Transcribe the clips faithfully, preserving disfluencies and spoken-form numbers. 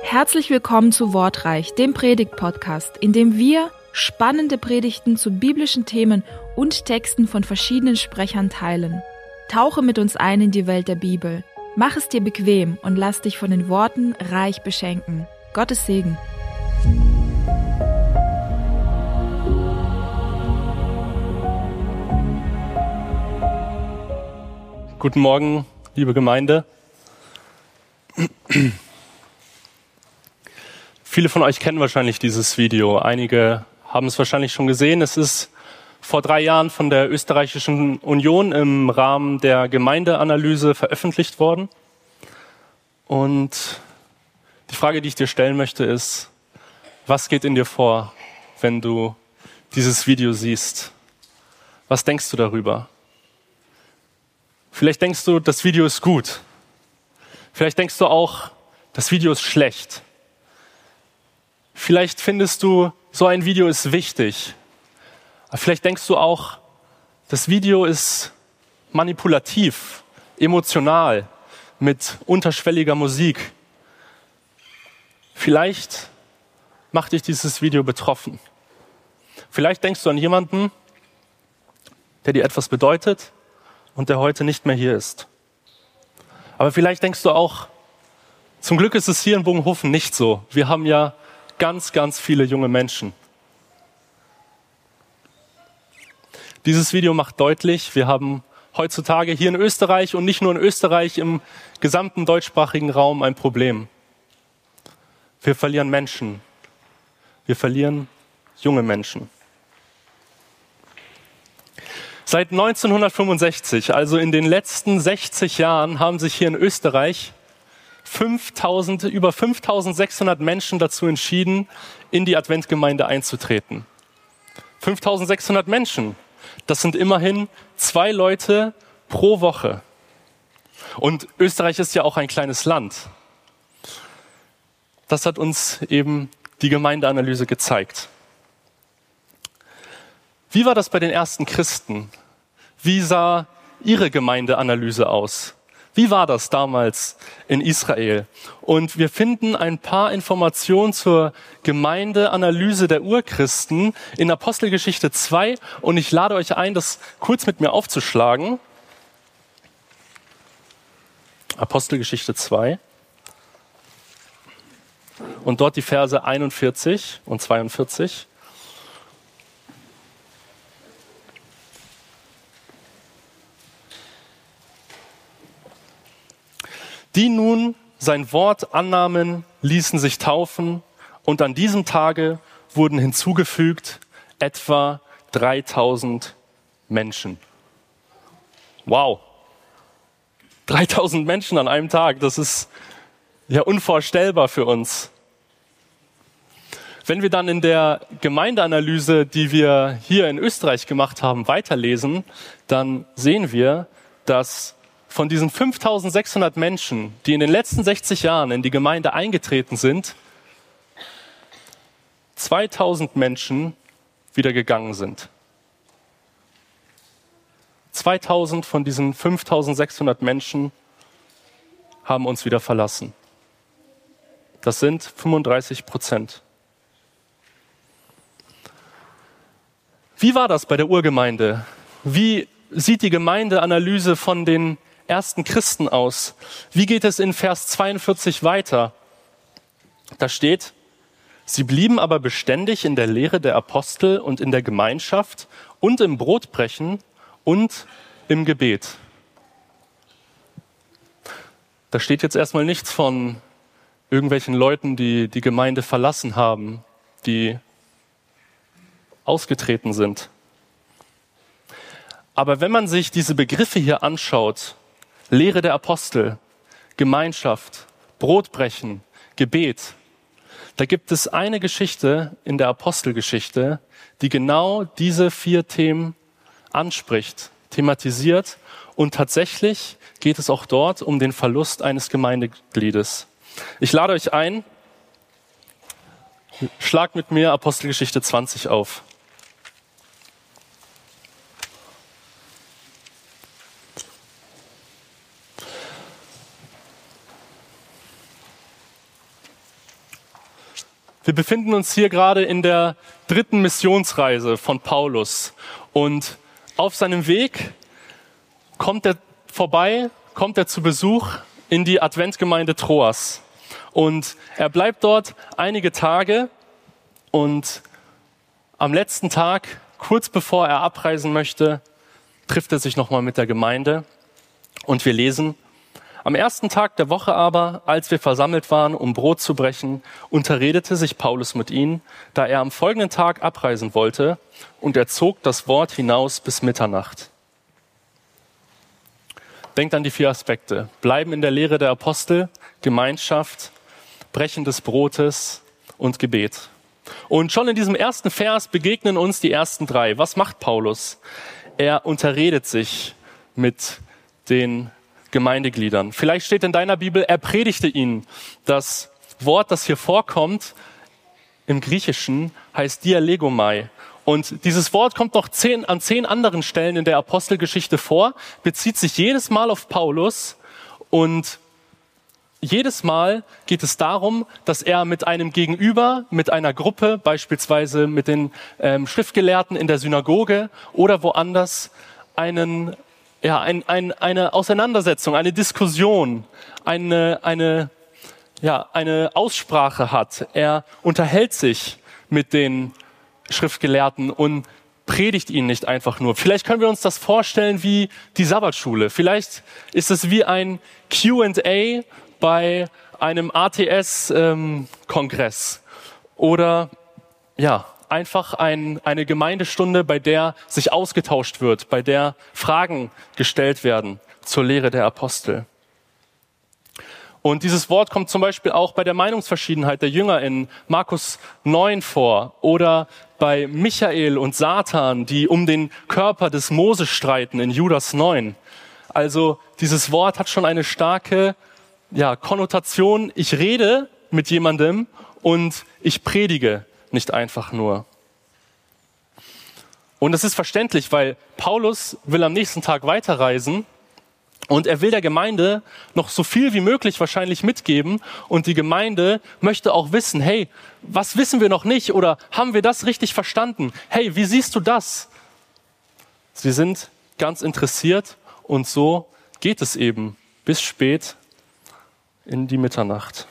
Herzlich willkommen zu Wortreich, dem Predigt-Podcast, in dem wir spannende Predigten zu biblischen Themen und Texten von verschiedenen Sprechern teilen. Tauche mit uns ein in die Welt der Bibel. Mach es dir bequem und lass dich von den Worten reich beschenken. Gottes Segen. Guten Morgen, liebe Gemeinde. Viele von euch kennen wahrscheinlich dieses Video. Einige haben es wahrscheinlich schon gesehen. Es ist vor drei Jahren von der Österreichischen Union im Rahmen der Gemeindeanalyse veröffentlicht worden. Und die Frage, die ich dir stellen möchte, ist, was geht in dir vor, wenn du dieses Video siehst? Was denkst du darüber? Vielleicht denkst du, das Video ist gut. Vielleicht denkst du auch, das Video ist schlecht. Vielleicht findest du, so ein Video ist wichtig. Aber vielleicht denkst du auch, das Video ist manipulativ, emotional, mit unterschwelliger Musik. Vielleicht macht dich dieses Video betroffen. Vielleicht denkst du an jemanden, der dir etwas bedeutet und der heute nicht mehr hier ist. Aber vielleicht denkst du auch, zum Glück ist es hier in Bogenhofen nicht so. Wir haben ja ganz, ganz viele junge Menschen. Dieses Video macht deutlich, wir haben heutzutage hier in Österreich und nicht nur in Österreich, im gesamten deutschsprachigen Raum ein Problem. Wir verlieren Menschen. Wir verlieren junge Menschen. Seit neunzehnhundertfünfundsechzig, also in den letzten sechzig Jahren, haben sich hier in Österreich fünftausend, über fünftausendsechshundert Menschen dazu entschieden, in die Adventgemeinde einzutreten. fünftausendsechshundert Menschen, das sind immerhin zwei Leute pro Woche. Und Österreich ist ja auch ein kleines Land. Das hat uns eben die Gemeindeanalyse gezeigt. Wie war das bei den ersten Christen? Wie sah ihre Gemeindeanalyse aus? Wie war das damals in Israel? Und wir finden ein paar Informationen zur Gemeindeanalyse der Urchristen in Apostelgeschichte zwei. Und ich lade euch ein, das kurz mit mir aufzuschlagen. Apostelgeschichte zwei. Und dort die Verse einundvierzig und zweiundvierzig. Die nun sein Wort annahmen, ließen sich taufen, und an diesem Tage wurden hinzugefügt etwa dreitausend Menschen. Wow, dreitausend Menschen an einem Tag, das ist ja unvorstellbar für uns. Wenn wir dann in der Gemeindeanalyse, die wir hier in Österreich gemacht haben, weiterlesen, dann sehen wir, dass von diesen fünftausendsechshundert Menschen, die in den letzten sechzig Jahren in die Gemeinde eingetreten sind, zweitausend Menschen wieder gegangen sind. zweitausend von diesen fünftausendsechshundert Menschen haben uns wieder verlassen. Das sind fünfunddreißig Prozent. Wie war das bei der Urgemeinde? Wie sieht die Gemeindeanalyse von den ersten Christen aus? Wie geht es in Vers zweiundvierzig weiter? Da steht: Sie blieben aber beständig in der Lehre der Apostel und in der Gemeinschaft und im Brotbrechen und im Gebet. Da steht jetzt erstmal nichts von irgendwelchen Leuten, die die Gemeinde verlassen haben, die ausgetreten sind. Aber wenn man sich diese Begriffe hier anschaut, Lehre der Apostel, Gemeinschaft, Brotbrechen, Gebet, da gibt es eine Geschichte in der Apostelgeschichte, die genau diese vier Themen anspricht, thematisiert, und tatsächlich geht es auch dort um den Verlust eines Gemeindegliedes. Ich lade euch ein, schlagt mit mir Apostelgeschichte zwanzig auf. Wir befinden uns hier gerade in der dritten Missionsreise von Paulus und auf seinem Weg kommt er vorbei, kommt er zu Besuch in die Adventgemeinde Troas und er bleibt dort einige Tage und am letzten Tag, kurz bevor er abreisen möchte, trifft er sich nochmal mit der Gemeinde und wir lesen: Am ersten Tag der Woche aber, als wir versammelt waren, um Brot zu brechen, unterredete sich Paulus mit ihnen, da er am folgenden Tag abreisen wollte, und er zog das Wort hinaus bis Mitternacht. Denkt an die vier Aspekte: Bleiben in der Lehre der Apostel, Gemeinschaft, Brechen des Brotes und Gebet. Und schon in diesem ersten Vers begegnen uns die ersten drei. Was macht Paulus? Er unterredet sich mit den Gemeindegliedern. Vielleicht steht in deiner Bibel, er predigte ihnen. Das Wort, das hier vorkommt, im Griechischen heißt dialegomai. Und dieses Wort kommt noch zehn, an zehn anderen Stellen in der Apostelgeschichte vor, bezieht sich jedes Mal auf Paulus und jedes Mal geht es darum, dass er mit einem Gegenüber, mit einer Gruppe, beispielsweise mit den ähm, Schriftgelehrten in der Synagoge oder woanders, einen Ja, ein, ein, eine Auseinandersetzung, eine Diskussion, eine, eine, ja, eine Aussprache hat. Er unterhält sich mit den Schriftgelehrten und predigt ihnen nicht einfach nur. Vielleicht können wir uns das vorstellen wie die Sabbatschule. Vielleicht ist es wie ein Q and A bei einem A T S-Kongress. Ähm, Oder ja, einfach ein, eine Gemeindestunde, bei der sich ausgetauscht wird, bei der Fragen gestellt werden zur Lehre der Apostel. Und dieses Wort kommt zum Beispiel auch bei der Meinungsverschiedenheit der Jünger in Markus neun vor oder bei Michael und Satan, die um den Körper des Mose streiten in Judas neun. Also dieses Wort hat schon eine starke ja, Konnotation. Ich rede mit jemandem und ich predige. Nicht einfach nur. Und das ist verständlich, weil Paulus will am nächsten Tag weiterreisen und er will der Gemeinde noch so viel wie möglich wahrscheinlich mitgeben und die Gemeinde möchte auch wissen, hey, was wissen wir noch nicht oder haben wir das richtig verstanden? Hey, wie siehst du das? Sie sind ganz interessiert und so geht es eben bis spät in die Mitternacht.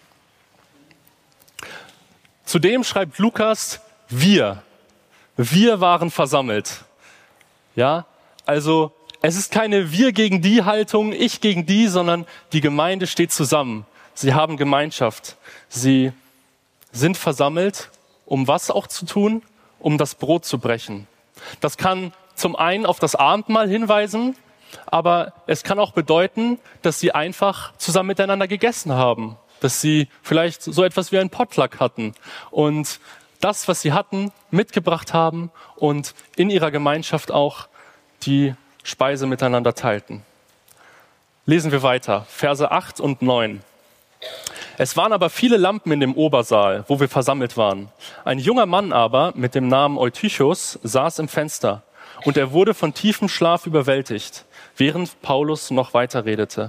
Zudem schreibt Lukas, wir, wir waren versammelt. Ja, also es ist keine wir gegen die Haltung, ich gegen die, sondern die Gemeinde steht zusammen. Sie haben Gemeinschaft. Sie sind versammelt, um was auch zu tun? Um das Brot zu brechen. Das kann zum einen auf das Abendmahl hinweisen, aber es kann auch bedeuten, dass sie einfach zusammen miteinander gegessen haben. Dass sie vielleicht so etwas wie ein Potluck hatten und das, was sie hatten, mitgebracht haben und in ihrer Gemeinschaft auch die Speise miteinander teilten. Lesen wir weiter, Verse acht und neun. Es waren aber viele Lampen in dem Obersaal, wo wir versammelt waren. Ein junger Mann aber mit dem Namen Eutychus saß im Fenster und er wurde von tiefem Schlaf überwältigt, während Paulus noch weiter redete.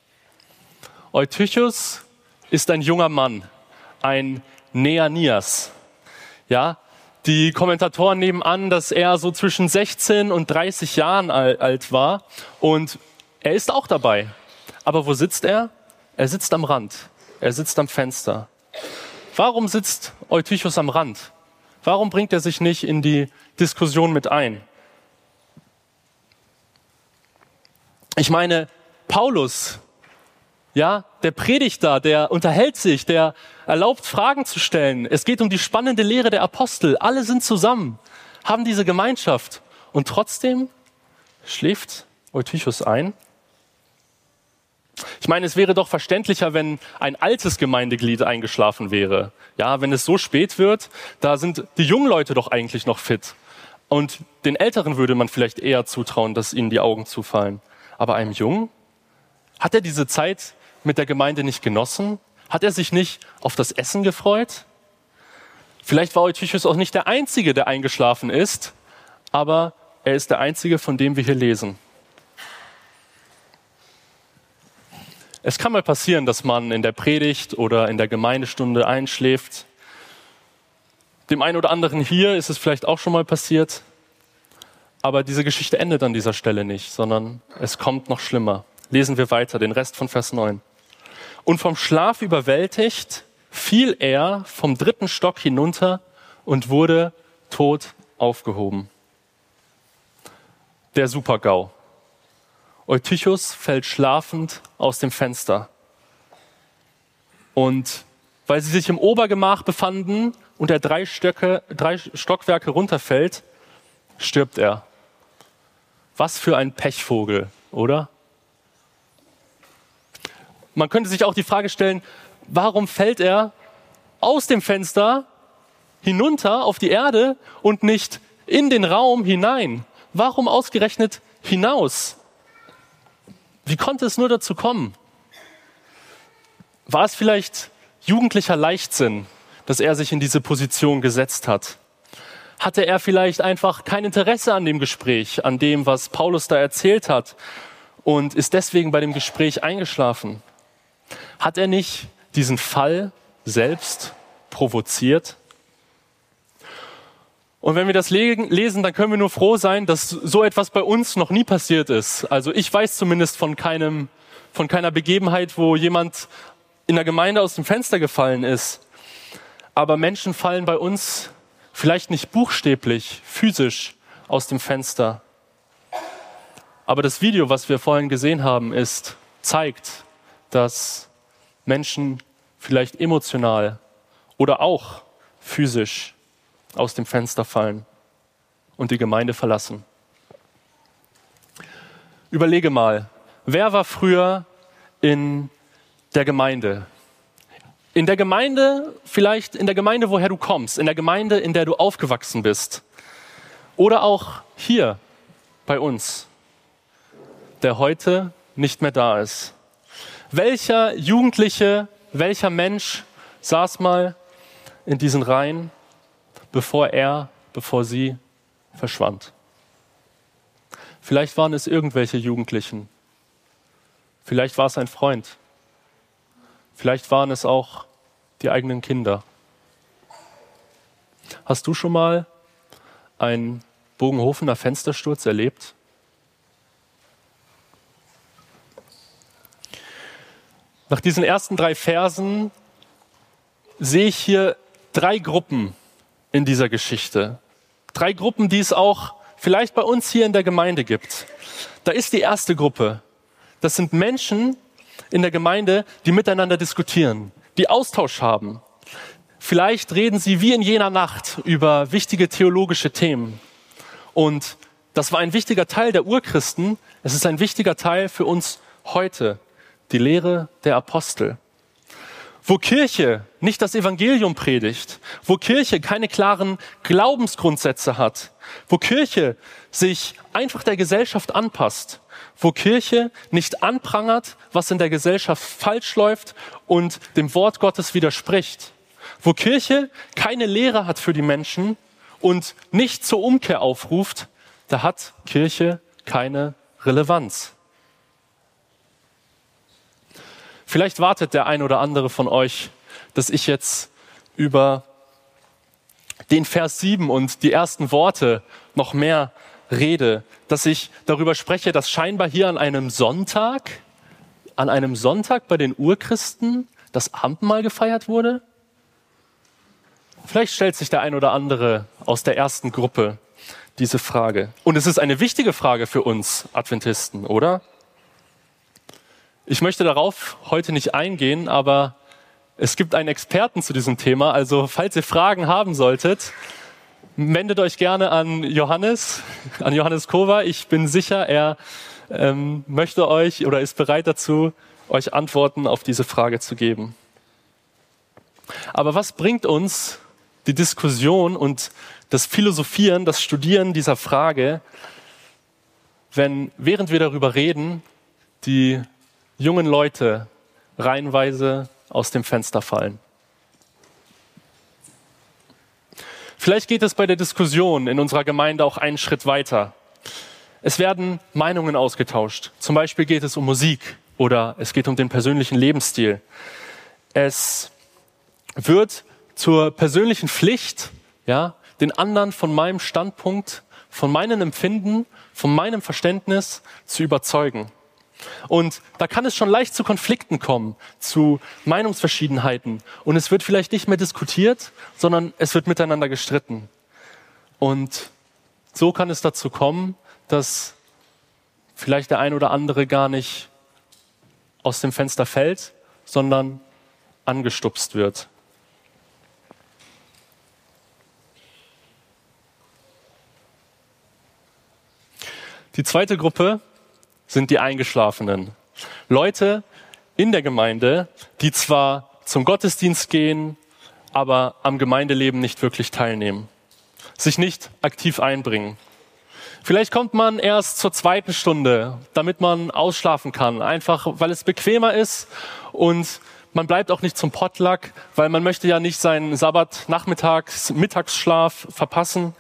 Eutychus ist ein junger Mann, ein Neanias. Ja, die Kommentatoren nehmen an, dass er so zwischen sechzehn und dreißig Jahren alt war und er ist auch dabei. Aber wo sitzt er? Er sitzt am Rand. Er sitzt am Fenster. Warum sitzt Eutychus am Rand? Warum bringt er sich nicht in die Diskussion mit ein? Ich meine, Paulus, ja, der predigt da, der unterhält sich, der erlaubt, Fragen zu stellen. Es geht um die spannende Lehre der Apostel. Alle sind zusammen, haben diese Gemeinschaft. Und trotzdem schläft Eutychus ein. Ich meine, es wäre doch verständlicher, wenn ein altes Gemeindeglied eingeschlafen wäre. Ja, wenn es so spät wird, da sind die jungen Leute doch eigentlich noch fit. Und den Älteren würde man vielleicht eher zutrauen, dass ihnen die Augen zufallen. Aber einem Jungen? Hat er diese Zeit mit der Gemeinde nicht genossen? Hat er sich nicht auf das Essen gefreut? Vielleicht war Eutychus auch nicht der Einzige, der eingeschlafen ist, aber er ist der Einzige, von dem wir hier lesen. Es kann mal passieren, dass man in der Predigt oder in der Gemeindestunde einschläft. Dem einen oder anderen hier ist es vielleicht auch schon mal passiert. Aber diese Geschichte endet an dieser Stelle nicht, sondern es kommt noch schlimmer. Lesen wir weiter, den Rest von Vers neun. Und vom Schlaf überwältigt, fiel er vom dritten Stock hinunter und wurde tot aufgehoben. Der Super-GAU. Eutychus fällt schlafend aus dem Fenster. Und weil sie sich im Obergemach befanden und er drei Stöcke, drei Stockwerke runterfällt, stirbt er. Was für ein Pechvogel, oder? Man könnte sich auch die Frage stellen, warum fällt er aus dem Fenster hinunter auf die Erde und nicht in den Raum hinein? Warum ausgerechnet hinaus? Wie konnte es nur dazu kommen? War es vielleicht jugendlicher Leichtsinn, dass er sich in diese Position gesetzt hat? Hatte er vielleicht einfach kein Interesse an dem Gespräch, an dem, was Paulus da erzählt hat und ist deswegen bei dem Gespräch eingeschlafen? Hat er nicht diesen Fall selbst provoziert? Und wenn wir das lesen, dann können wir nur froh sein, dass so etwas bei uns noch nie passiert ist. Also ich weiß zumindest von keinem, von keiner Begebenheit, wo jemand in der Gemeinde aus dem Fenster gefallen ist. Aber Menschen fallen bei uns vielleicht nicht buchstäblich, physisch aus dem Fenster. Aber das Video, was wir vorhin gesehen haben, ist, zeigt, dass Menschen vielleicht emotional oder auch physisch aus dem Fenster fallen und die Gemeinde verlassen. Überlege mal, wer war früher in der Gemeinde? In der Gemeinde, vielleicht in der Gemeinde, woher du kommst, in der Gemeinde, in der du aufgewachsen bist. Oder auch hier bei uns, der heute nicht mehr da ist. Welcher Jugendliche, welcher Mensch saß mal in diesen Reihen, bevor er, bevor sie verschwand? Vielleicht waren es irgendwelche Jugendlichen. Vielleicht war es ein Freund. Vielleicht waren es auch die eigenen Kinder. Hast du schon mal einen Bogenhofener Fenstersturz erlebt? Nach diesen ersten drei Versen sehe ich hier drei Gruppen in dieser Geschichte. Drei Gruppen, die es auch vielleicht bei uns hier in der Gemeinde gibt. Da ist die erste Gruppe. Das sind Menschen in der Gemeinde, die miteinander diskutieren, die Austausch haben. Vielleicht reden sie wie in jener Nacht über wichtige theologische Themen. Und das war ein wichtiger Teil der Urchristen. Es ist ein wichtiger Teil für uns heute. Die Lehre der Apostel. Wo Kirche nicht das Evangelium predigt, wo Kirche keine klaren Glaubensgrundsätze hat, wo Kirche sich einfach der Gesellschaft anpasst, wo Kirche nicht anprangert, was in der Gesellschaft falsch läuft und dem Wort Gottes widerspricht, wo Kirche keine Lehre hat für die Menschen und nicht zur Umkehr aufruft, da hat Kirche keine Relevanz. Vielleicht wartet der ein oder andere von euch, dass ich jetzt über den Vers sieben und die ersten Worte noch mehr rede, dass ich darüber spreche, dass scheinbar hier an einem Sonntag, an einem Sonntag bei den Urchristen das Abendmahl gefeiert wurde. Vielleicht stellt sich der ein oder andere aus der ersten Gruppe diese Frage. Und es ist eine wichtige Frage für uns Adventisten, oder? Ich möchte darauf heute nicht eingehen, aber es gibt einen Experten zu diesem Thema. Also falls ihr Fragen haben solltet, wendet euch gerne an Johannes, an Johannes Kova. Ich bin sicher, er ähm, möchte euch oder ist bereit dazu, euch Antworten auf diese Frage zu geben. Aber was bringt uns die Diskussion und das Philosophieren, das Studieren dieser Frage, wenn während wir darüber reden, die jungen Leute reihenweise aus dem Fenster fallen? Vielleicht geht es bei der Diskussion in unserer Gemeinde auch einen Schritt weiter. Es werden Meinungen ausgetauscht. Zum Beispiel geht es um Musik oder es geht um den persönlichen Lebensstil. Es wird zur persönlichen Pflicht, ja, den anderen von meinem Standpunkt, von meinem Empfinden, von meinem Verständnis zu überzeugen. Und da kann es schon leicht zu Konflikten kommen, zu Meinungsverschiedenheiten. Und es wird vielleicht nicht mehr diskutiert, sondern es wird miteinander gestritten. Und so kann es dazu kommen, dass vielleicht der ein oder andere gar nicht aus dem Fenster fällt, sondern angestupst wird. Die zweite Gruppe sind die Eingeschlafenen. Leute in der Gemeinde, die zwar zum Gottesdienst gehen, aber am Gemeindeleben nicht wirklich teilnehmen, sich nicht aktiv einbringen. Vielleicht kommt man erst zur zweiten Stunde, damit man ausschlafen kann, einfach weil es bequemer ist, und man bleibt auch nicht zum Potluck, weil man möchte ja nicht seinen Sabbat-Nachmittags-, Mittagsschlaf verpassen.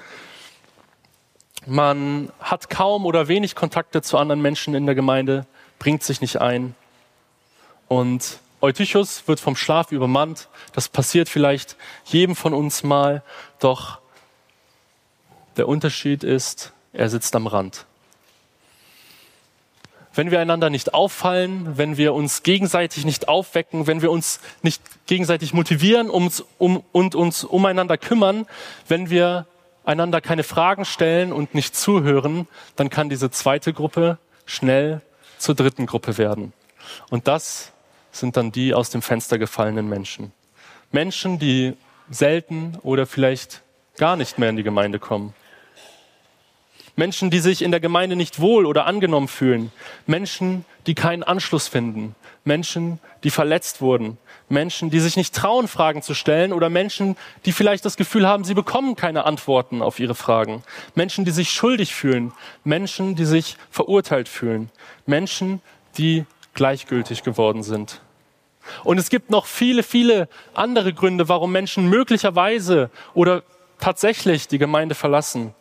Man hat kaum oder wenig Kontakte zu anderen Menschen in der Gemeinde, bringt sich nicht ein. Und Eutychus wird vom Schlaf übermannt. Das passiert vielleicht jedem von uns mal. Doch der Unterschied ist, er sitzt am Rand. Wenn wir einander nicht auffallen, wenn wir uns gegenseitig nicht aufwecken, wenn wir uns nicht gegenseitig motivieren ums, um, und uns umeinander kümmern, wenn wir einander keine Fragen stellen und nicht zuhören, dann kann diese zweite Gruppe schnell zur dritten Gruppe werden. Und das sind dann die aus dem Fenster gefallenen Menschen. Menschen, die selten oder vielleicht gar nicht mehr in die Gemeinde kommen. Menschen, die sich in der Gemeinde nicht wohl oder angenommen fühlen. Menschen, die keinen Anschluss finden. Menschen, die verletzt wurden. Menschen, die sich nicht trauen, Fragen zu stellen, oder Menschen, die vielleicht das Gefühl haben, sie bekommen keine Antworten auf ihre Fragen. Menschen, die sich schuldig fühlen. Menschen, die sich verurteilt fühlen. Menschen, die gleichgültig geworden sind. Und es gibt noch viele, viele andere Gründe, warum Menschen möglicherweise oder tatsächlich die Gemeinde verlassen.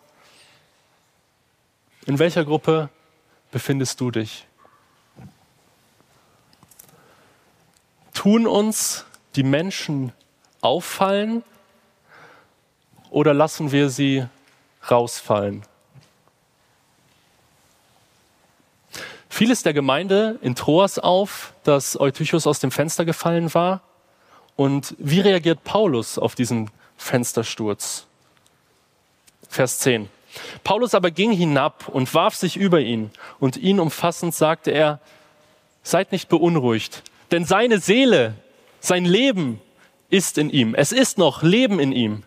In welcher Gruppe befindest du dich? Tun uns die Menschen auffallen oder lassen wir sie rausfallen? Fiel es der Gemeinde in Troas auf, dass Eutychus aus dem Fenster gefallen war? Und wie reagiert Paulus auf diesen Fenstersturz? Vers zehn. Paulus aber ging hinab und warf sich über ihn, und ihn umfassend sagte er: Seid nicht beunruhigt, denn seine Seele, sein Leben ist in ihm. Es ist noch Leben in ihm.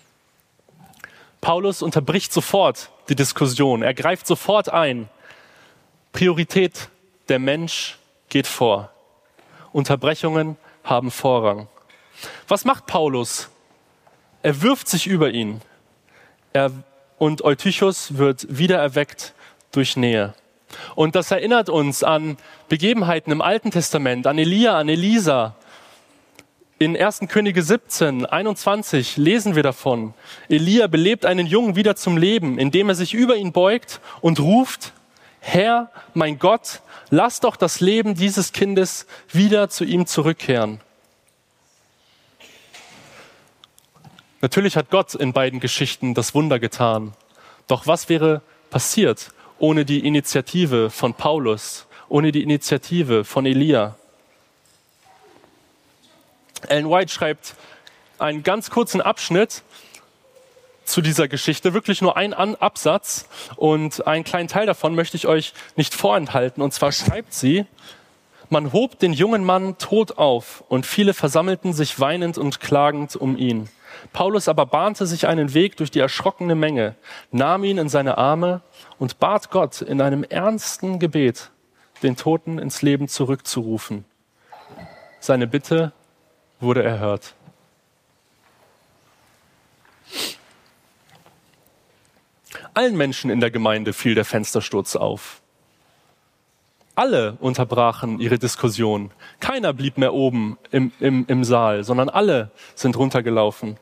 Paulus unterbricht sofort die Diskussion. Er greift sofort ein. Priorität: der Mensch geht vor. Unterbrechungen haben Vorrang. Was macht Paulus? Er wirft sich über ihn. Er Und Eutychus wird wiedererweckt durch Nähe. Und das erinnert uns an Begebenheiten im Alten Testament, an Elia, an Elisa. In ersten Könige siebzehn, einundzwanzig lesen wir davon. Elia belebt einen Jungen wieder zum Leben, indem er sich über ihn beugt und ruft: Herr, mein Gott, lass doch das Leben dieses Kindes wieder zu ihm zurückkehren. Natürlich hat Gott in beiden Geschichten das Wunder getan. Doch was wäre passiert ohne die Initiative von Paulus, ohne die Initiative von Elia? Ellen White schreibt einen ganz kurzen Abschnitt zu dieser Geschichte, wirklich nur ein Absatz, und einen kleinen Teil davon möchte ich euch nicht vorenthalten. Und zwar schreibt sie: Man hob den jungen Mann tot auf, und viele versammelten sich weinend und klagend um ihn. Paulus aber bahnte sich einen Weg durch die erschrockene Menge, nahm ihn in seine Arme und bat Gott in einem ernsten Gebet, den Toten ins Leben zurückzurufen. Seine Bitte wurde erhört. Allen Menschen in der Gemeinde fiel der Fenstersturz auf. Alle unterbrachen ihre Diskussion. Keiner blieb mehr oben im, im, im Saal, sondern alle sind runtergelaufen.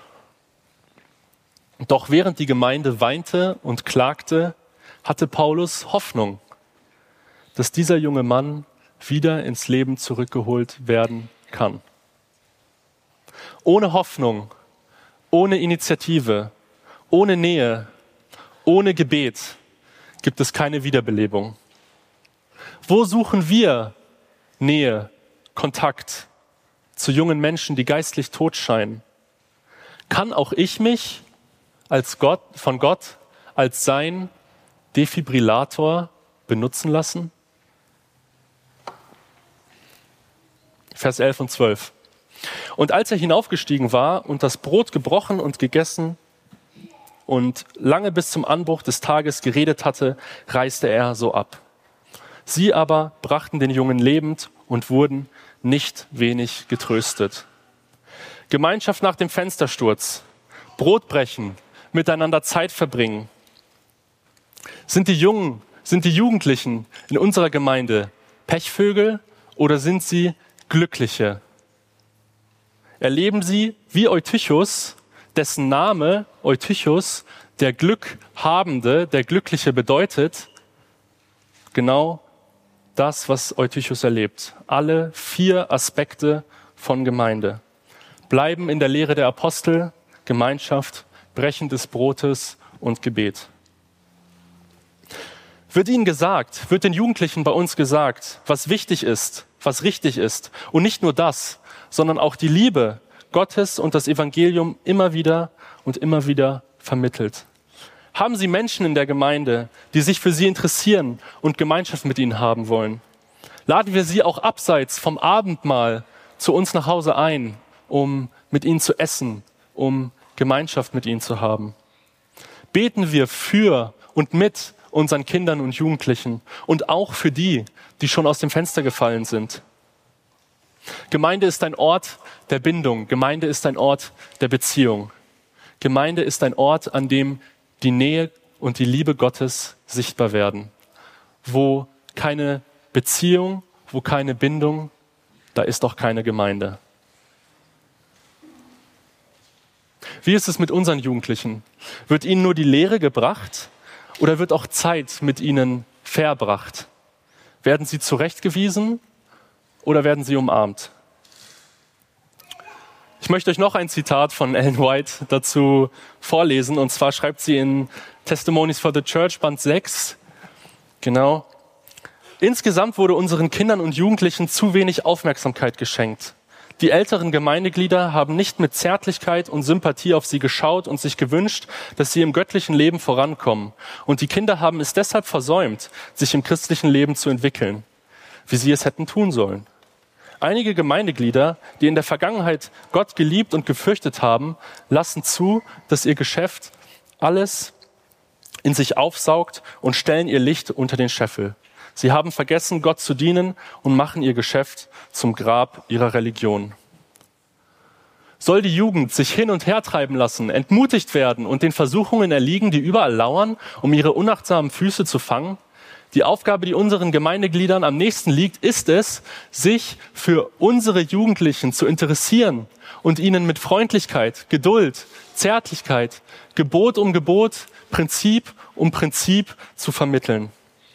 Doch während die Gemeinde weinte und klagte, hatte Paulus Hoffnung, dass dieser junge Mann wieder ins Leben zurückgeholt werden kann. Ohne Hoffnung, Ohne Initiative, ohne Nähe, ohne Gebet gibt es keine Wiederbelebung. Wo suchen wir Nähe, Kontakt zu jungen Menschen, die geistlich tot scheinen? Kann auch ich mich als Gott, von Gott als sein Defibrillator benutzen lassen? Vers elf und zwölf. Und als er hinaufgestiegen war und das Brot gebrochen und gegessen und lange bis zum Anbruch des Tages geredet hatte, reiste er so ab. Sie aber brachten den Jungen lebend und wurden nicht wenig getröstet. Gemeinschaft nach dem Fenstersturz, Brot brechen, miteinander Zeit verbringen. Sind die Jungen, sind die Jugendlichen in unserer Gemeinde Pechvögel oder sind sie Glückliche? Erleben sie wie Eutychus, dessen Name Eutychus, der Glückhabende, der Glückliche bedeutet, genau das, was Eutychus erlebt. Alle vier Aspekte von Gemeinde. Bleiben in der Lehre der Apostel, Gemeinschaft, Brechen des Brotes und Gebet. Wird ihnen gesagt, wird den Jugendlichen bei uns gesagt, was wichtig ist, was richtig ist. Und nicht nur das, sondern auch die Liebe Gottes und das Evangelium immer wieder und immer wieder vermittelt. Haben Sie Menschen in der Gemeinde, die sich für Sie interessieren und Gemeinschaft mit Ihnen haben wollen? Laden wir sie auch abseits vom Abendmahl zu uns nach Hause ein, um mit ihnen zu essen, um Gemeinschaft mit ihnen zu haben. Beten wir für und mit unseren Kindern und Jugendlichen und auch für die, die schon aus dem Fenster gefallen sind. Gemeinde ist ein Ort der Bindung. Gemeinde ist ein Ort der Beziehung. Gemeinde ist ein Ort, an dem die Nähe und die Liebe Gottes sichtbar werden. Wo keine Beziehung, wo keine Bindung, da ist auch keine Gemeinde. Wie ist es mit unseren Jugendlichen? Wird ihnen nur die Lehre gebracht oder wird auch Zeit mit ihnen verbracht? Werden sie zurechtgewiesen oder werden sie umarmt? Ich möchte euch noch ein Zitat von Ellen White dazu vorlesen. Und zwar schreibt sie in Testimonies for the Church, Band sechs, genau: Insgesamt wurde unseren Kindern und Jugendlichen zu wenig Aufmerksamkeit geschenkt. Die älteren Gemeindeglieder haben nicht mit Zärtlichkeit und Sympathie auf sie geschaut und sich gewünscht, dass sie im göttlichen Leben vorankommen. Und die Kinder haben es deshalb versäumt, sich im christlichen Leben zu entwickeln, wie sie es hätten tun sollen. Einige Gemeindeglieder, die in der Vergangenheit Gott geliebt und gefürchtet haben, lassen zu, dass ihr Geschäft alles in sich aufsaugt und stellen ihr Licht unter den Scheffel. Sie haben vergessen, Gott zu dienen und machen ihr Geschäft zum Grab ihrer Religion. Soll die Jugend sich hin und her treiben lassen, entmutigt werden und den Versuchungen erliegen, die überall lauern, um ihre unachtsamen Füße zu fangen? Die Aufgabe, die unseren Gemeindegliedern am nächsten liegt, ist es, sich für unsere Jugendlichen zu interessieren und ihnen mit Freundlichkeit, Geduld, Zärtlichkeit, Gebot um Gebot, Prinzip um Prinzip zu vermitteln.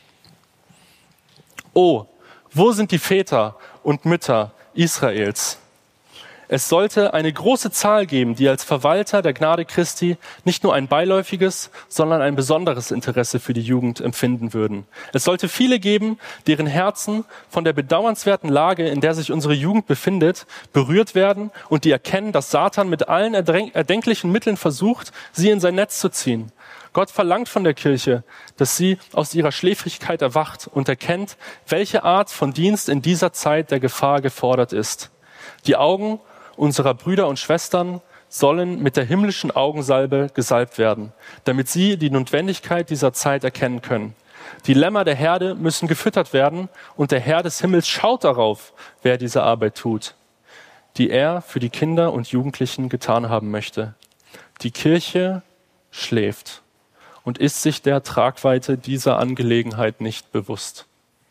Oh, wo sind die Väter und Mütter Israels? Es sollte eine große Zahl geben, die als Verwalter der Gnade Christi nicht nur ein beiläufiges, sondern ein besonderes Interesse für die Jugend empfinden würden. Es sollte viele geben, deren Herzen von der bedauernswerten Lage, in der sich unsere Jugend befindet, berührt werden und die erkennen, dass Satan mit allen erdenklichen Mitteln versucht, sie in sein Netz zu ziehen. Gott verlangt von der Kirche, dass sie aus ihrer Schläfrigkeit erwacht und erkennt, welche Art von Dienst in dieser Zeit der Gefahr gefordert ist. Die Augen unserer Brüder und Schwestern sollen mit der himmlischen Augensalbe gesalbt werden, damit sie die Notwendigkeit dieser Zeit erkennen können. Die Lämmer der Herde müssen gefüttert werden und der Herr des Himmels schaut darauf, wer diese Arbeit tut, die er für die Kinder und Jugendlichen getan haben möchte. Die Kirche schläft und ist sich der Tragweite dieser Angelegenheit nicht bewusst.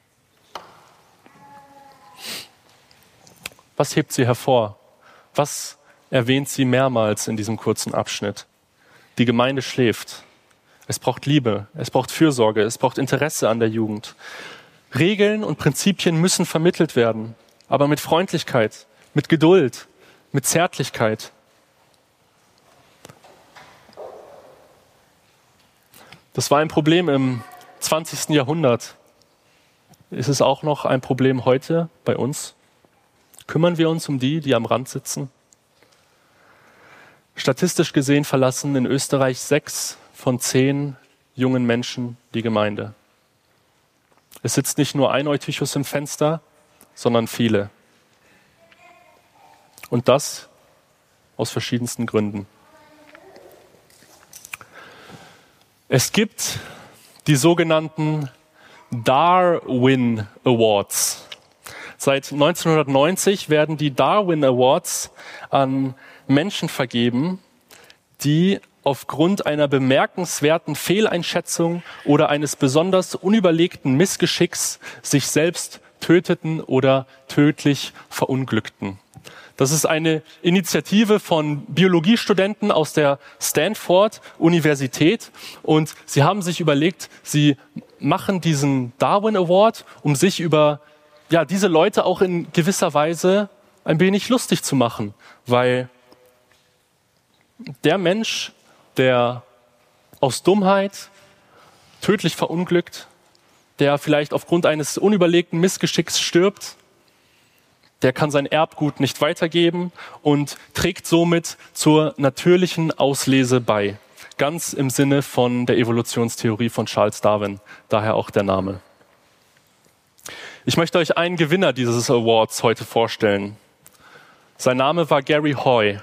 Was hebt sie hervor? Was erwähnt sie mehrmals in diesem kurzen Abschnitt? Die Gemeinde schläft. Es braucht Liebe, es braucht Fürsorge, es braucht Interesse an der Jugend. Regeln und Prinzipien müssen vermittelt werden, aber mit Freundlichkeit, mit Geduld, mit Zärtlichkeit. Das war ein Problem im zwanzigsten Jahrhundert. Ist es auch noch ein Problem heute bei uns? Kümmern wir uns um die, die am Rand sitzen? Statistisch gesehen verlassen in Österreich sechs von zehn jungen Menschen die Gemeinde. Es sitzt nicht nur ein Eutychus im Fenster, sondern viele. Und das aus verschiedensten Gründen. Es gibt die sogenannten Darwin Awards. Seit neunzehnhundertneunzig werden die Darwin Awards an Menschen vergeben, die aufgrund einer bemerkenswerten Fehleinschätzung oder eines besonders unüberlegten Missgeschicks sich selbst töteten oder tödlich verunglückten. Das ist eine Initiative von Biologiestudenten aus der Stanford-Universität und sie haben sich überlegt, sie machen diesen Darwin Award, um sich über ja, diese Leute auch in gewisser Weise ein wenig lustig zu machen, weil der Mensch, der aus Dummheit tödlich verunglückt, der vielleicht aufgrund eines unüberlegten Missgeschicks stirbt, der kann sein Erbgut nicht weitergeben und trägt somit zur natürlichen Auslese bei. Ganz im Sinne von der Evolutionstheorie von Charles Darwin, daher auch der Name. Ich möchte euch einen Gewinner dieses Awards heute vorstellen. Sein Name war Gary Hoy.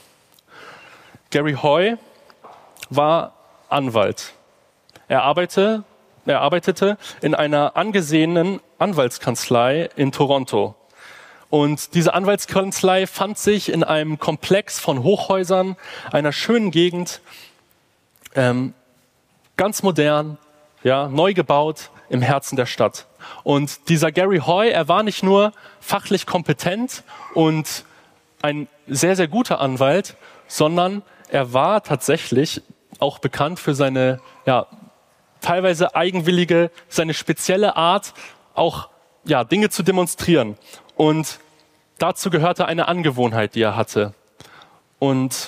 Gary Hoy war Anwalt. Er arbeitete, er arbeitete in einer angesehenen Anwaltskanzlei in Toronto. Und diese Anwaltskanzlei fand sich in einem Komplex von Hochhäusern, einer schönen Gegend, ähm, ganz modern, ja, neu gebaut im Herzen der Stadt. Und dieser Gary Hoy, er war nicht nur fachlich kompetent und ein sehr, sehr guter Anwalt, sondern er war tatsächlich auch bekannt für seine ja, teilweise eigenwillige, seine spezielle Art, auch ja, Dinge zu demonstrieren. Und dazu gehörte eine Angewohnheit, die er hatte. Und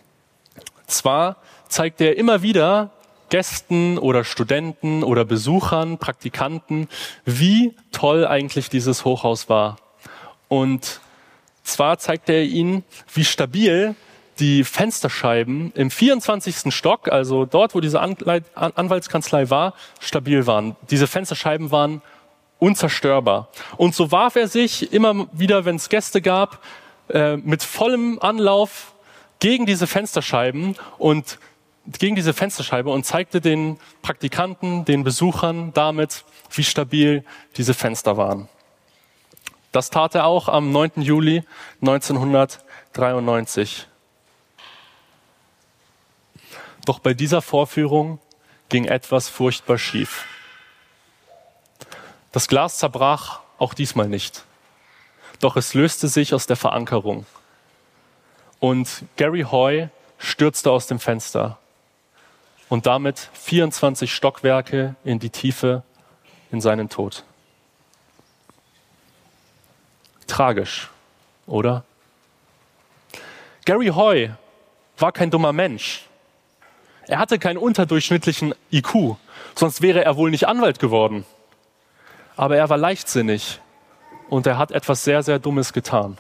zwar zeigte er immer wieder Gästen oder Studenten oder Besuchern, Praktikanten, wie toll eigentlich dieses Hochhaus war. Und zwar zeigte er ihnen, wie stabil die Fensterscheiben im vierundzwanzigsten Stock, also dort, wo diese Anwaltskanzlei war, stabil waren. Diese Fensterscheiben waren unzerstörbar. Und so warf er sich immer wieder, wenn es Gäste gab, äh, mit vollem Anlauf gegen diese Fensterscheiben und gegen diese Fensterscheibe und zeigte den Praktikanten, den Besuchern damit, wie stabil diese Fenster waren. Das tat er auch am neunten Juli neunzehnhundertdreiundneunzig. Doch bei dieser Vorführung ging etwas furchtbar schief. Das Glas zerbrach auch diesmal nicht. Doch es löste sich aus der Verankerung. Und Gary Hoy stürzte aus dem Fenster. Und damit vierundzwanzig Stockwerke in die Tiefe, in seinen Tod. Tragisch, oder? Gary Hoy war kein dummer Mensch. Er hatte keinen unterdurchschnittlichen I Q, sonst wäre er wohl nicht Anwalt geworden. Aber er war leichtsinnig und er hat etwas sehr, sehr Dummes getan.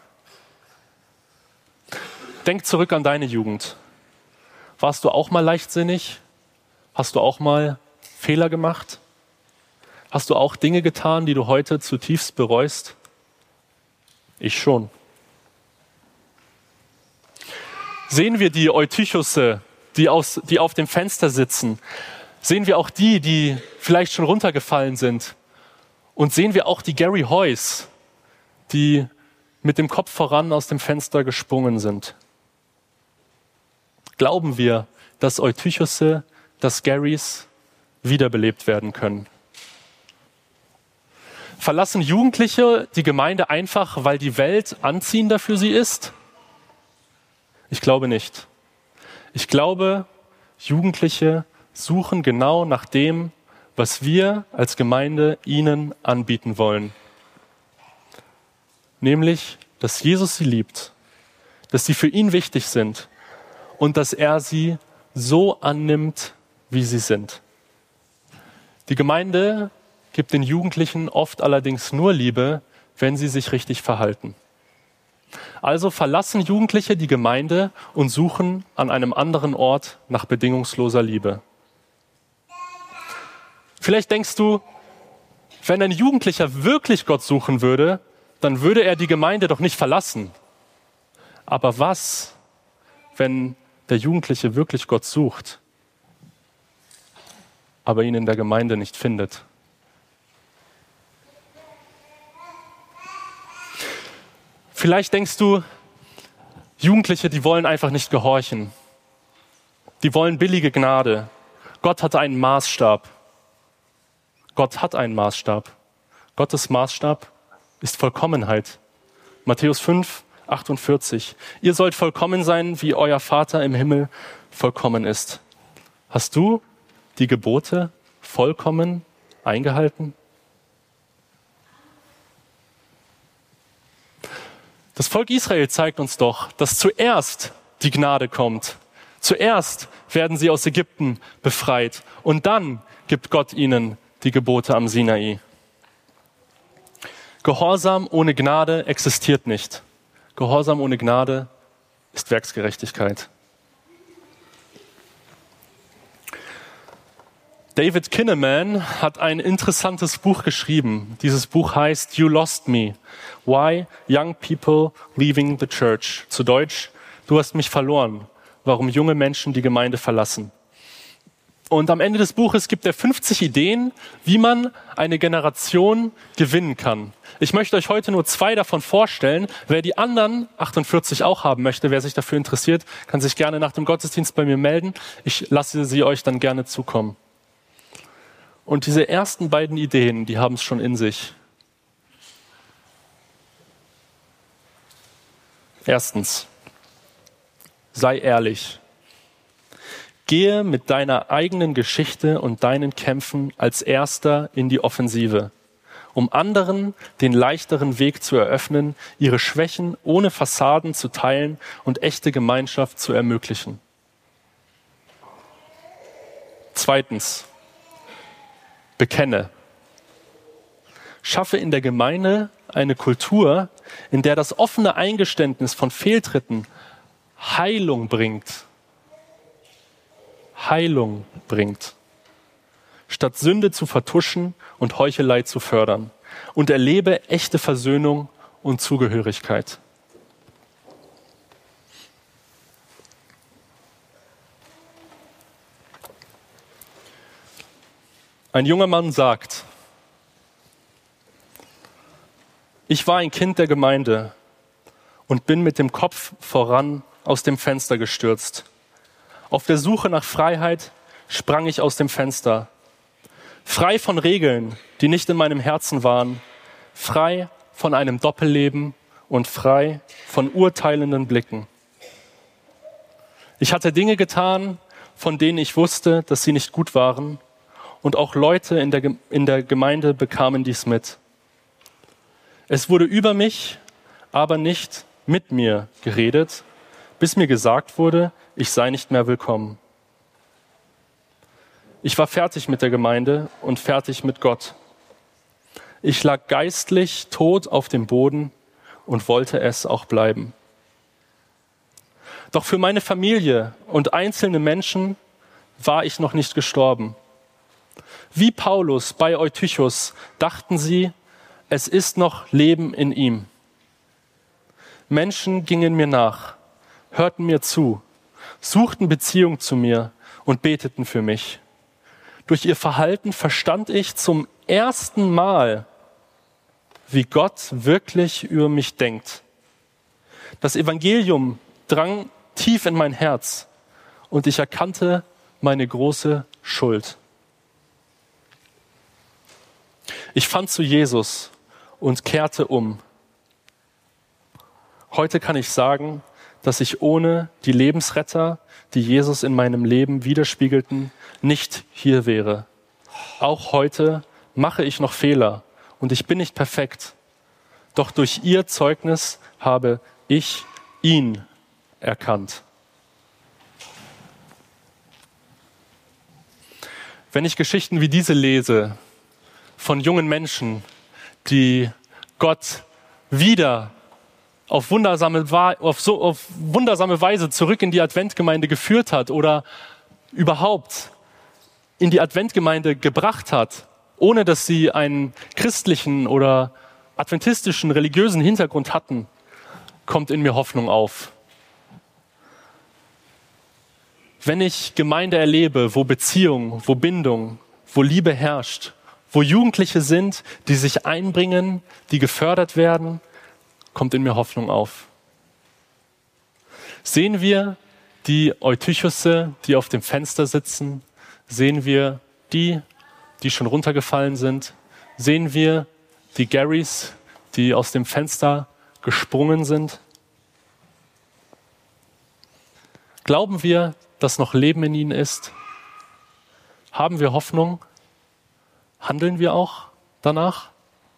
Denk zurück an deine Jugend. Warst du auch mal leichtsinnig? Hast du auch mal Fehler gemacht? Hast du auch Dinge getan, die du heute zutiefst bereust? Ich schon. Sehen wir die Eutychusse, die, aus, die auf dem Fenster sitzen? Sehen wir auch die, die vielleicht schon runtergefallen sind? Und sehen wir auch die Gary Hoys, die mit dem Kopf voran aus dem Fenster gesprungen sind? Glauben wir, dass Eutychusse, dass Garys wiederbelebt werden können? Verlassen Jugendliche die Gemeinde einfach, weil die Welt anziehender für sie ist? Ich glaube nicht. Ich glaube, Jugendliche suchen genau nach dem, was wir als Gemeinde ihnen anbieten wollen. Nämlich, dass Jesus sie liebt, dass sie für ihn wichtig sind und dass er sie so annimmt, wie sie sind. Die Gemeinde gibt den Jugendlichen oft allerdings nur Liebe, wenn sie sich richtig verhalten. Also verlassen Jugendliche die Gemeinde und suchen an einem anderen Ort nach bedingungsloser Liebe. Vielleicht denkst du, wenn ein Jugendlicher wirklich Gott suchen würde, dann würde er die Gemeinde doch nicht verlassen. Aber was, wenn der Jugendliche wirklich Gott sucht, aber ihn in der Gemeinde nicht findet? Vielleicht denkst du, Jugendliche, die wollen einfach nicht gehorchen. Die wollen billige Gnade. Gott hat einen Maßstab. Gott hat einen Maßstab. Gottes Maßstab ist Vollkommenheit. Matthäus fünf, achtundvierzig. Ihr sollt vollkommen sein, wie euer Vater im Himmel vollkommen ist. Hast du die Gebote vollkommen eingehalten? Das Volk Israel zeigt uns doch, dass zuerst die Gnade kommt. Zuerst werden sie aus Ägypten befreit und dann gibt Gott ihnen die Gebote am Sinai. Gehorsam ohne Gnade existiert nicht. Gehorsam ohne Gnade ist Werksgerechtigkeit. David Kinnaman hat ein interessantes Buch geschrieben. Dieses Buch heißt You Lost Me. Why Young People Leaving the Church. Zu Deutsch, du hast mich verloren. Warum junge Menschen die Gemeinde verlassen. Und am Ende des Buches gibt er fünfzig Ideen, wie man eine Generation gewinnen kann. Ich möchte euch heute nur zwei davon vorstellen. Wer die anderen achtundvierzig auch haben möchte, wer sich dafür interessiert, kann sich gerne nach dem Gottesdienst bei mir melden. Ich lasse sie euch dann gerne zukommen. Und diese ersten beiden Ideen, die haben es schon in sich. Erstens, sei ehrlich. Gehe mit deiner eigenen Geschichte und deinen Kämpfen als Erster in die Offensive, um anderen den leichteren Weg zu eröffnen, ihre Schwächen ohne Fassaden zu teilen und echte Gemeinschaft zu ermöglichen. Zweitens, bekenne. Schaffe in der Gemeinde eine Kultur, in der das offene Eingeständnis von Fehltritten Heilung bringt. Heilung bringt. Statt Sünde zu vertuschen und Heuchelei zu fördern. Und erlebe echte Versöhnung und Zugehörigkeit. Ein junger Mann sagt, ich war ein Kind der Gemeinde und bin mit dem Kopf voran aus dem Fenster gestürzt. Auf der Suche nach Freiheit sprang ich aus dem Fenster. Frei von Regeln, die nicht in meinem Herzen waren. Frei von einem Doppelleben und frei von urteilenden Blicken. Ich hatte Dinge getan, von denen ich wusste, dass sie nicht gut waren. Und auch Leute in der, in der Gemeinde bekamen dies mit. Es wurde über mich, aber nicht mit mir geredet, bis mir gesagt wurde, ich sei nicht mehr willkommen. Ich war fertig mit der Gemeinde und fertig mit Gott. Ich lag geistlich tot auf dem Boden und wollte es auch bleiben. Doch für meine Familie und einzelne Menschen war ich noch nicht gestorben. Wie Paulus bei Eutychus dachten sie, es ist noch Leben in ihm. Menschen gingen mir nach, hörten mir zu, suchten Beziehung zu mir und beteten für mich. Durch ihr Verhalten verstand ich zum ersten Mal, wie Gott wirklich über mich denkt. Das Evangelium drang tief in mein Herz und ich erkannte meine große Schuld. Ich fand zu Jesus und kehrte um. Heute kann ich sagen, dass ich ohne die Lebensretter, die Jesus in meinem Leben widerspiegelten, nicht hier wäre. Auch heute mache ich noch Fehler und ich bin nicht perfekt. Doch durch ihr Zeugnis habe ich ihn erkannt. Wenn ich Geschichten wie diese lese von jungen Menschen, die Gott wieder auf wundersame, auf so, auf wundersame Weise zurück in die Adventgemeinde geführt hat oder überhaupt in die Adventgemeinde gebracht hat, ohne dass sie einen christlichen oder adventistischen, religiösen Hintergrund hatten, kommt in mir Hoffnung auf. Wenn ich Gemeinde erlebe, wo Beziehung, wo Bindung, wo Liebe herrscht, wo Jugendliche sind, die sich einbringen, die gefördert werden, kommt in mir Hoffnung auf. Sehen wir die Eutychusse, die auf dem Fenster sitzen? Sehen wir die, die schon runtergefallen sind? Sehen wir die Garys, die aus dem Fenster gesprungen sind? Glauben wir, dass noch Leben in ihnen ist? Haben wir Hoffnung? Handeln wir auch danach?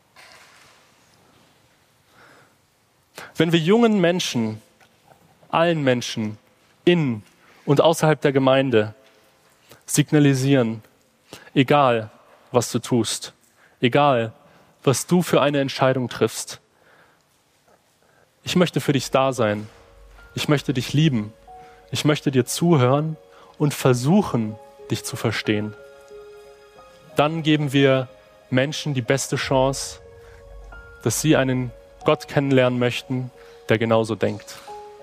Wenn wir jungen Menschen, allen Menschen in und außerhalb der Gemeinde signalisieren, egal was du tust, egal was du für eine Entscheidung triffst, ich möchte für dich da sein, ich möchte dich lieben, ich möchte dir zuhören und versuchen, dich zu verstehen. Dann geben wir Menschen die beste Chance, dass sie einen Gott kennenlernen möchten, der genauso denkt.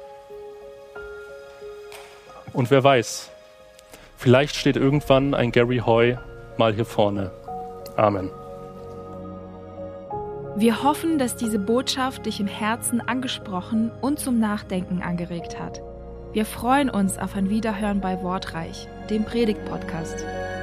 Und wer weiß, vielleicht steht irgendwann ein Gary Hoy mal hier vorne. Amen. Wir hoffen, dass diese Botschaft dich im Herzen angesprochen und zum Nachdenken angeregt hat. Wir freuen uns auf ein Wiederhören bei Wortreich, dem Predigt-Podcast.